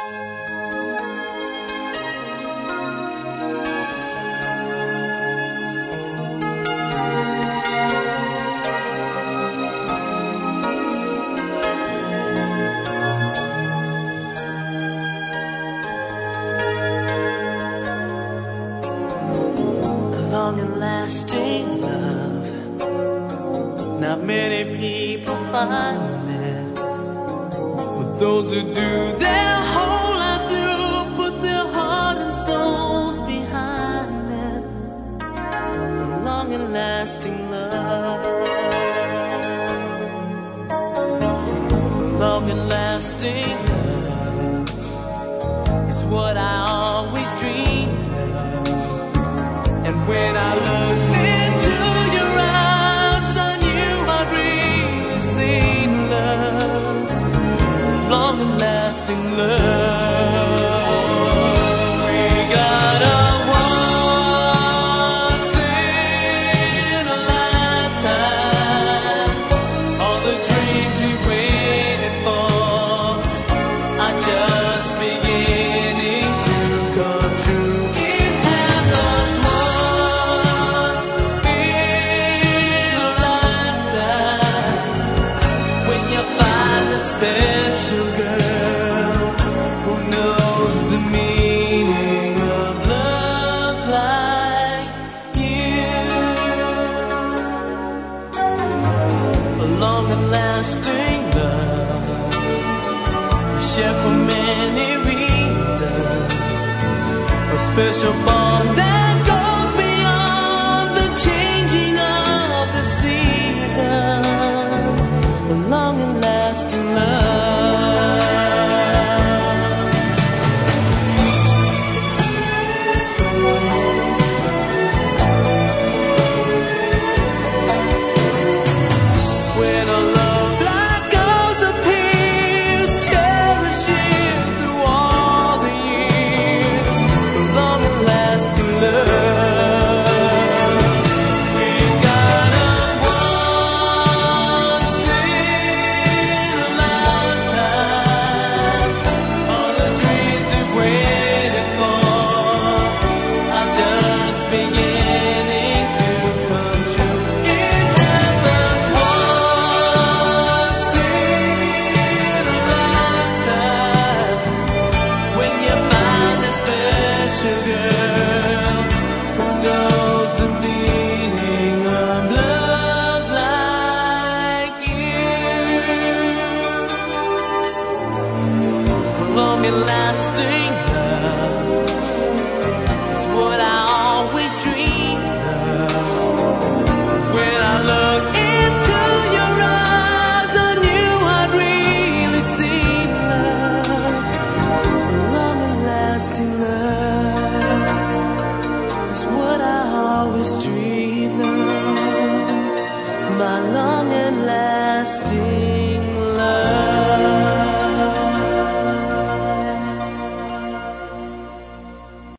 Long and lasting love, not many people find it, but those who do, their whole life through, put their heart and souls behind it. Long and lasting love, long and lasting love is what I always dreamed of. And when I looked into your eyes, I knew I'd really seen love, long and lasting love. We got a once in a lifetime, all the dreams we waited for are just beginning to come true. Special girl who knows the meaning of love like you. A long and lasting love we share for many reasons, a special bond that goes beyond the changing of the seasons. A long and lasting love. When a love like ours appears, cherishing through all the years, a long and lasting love. We've got a once in a lifetime, all the dreams we've waited for are just beginning to come true. It happens once in a lifetime, when you find a special girl who knows the meaning of love like you. Long and lasting love is what I always dreamed of. When I look into your eyes, I knew I'd really seen love. Long and lasting love is what I always dreamed of. My long and lasting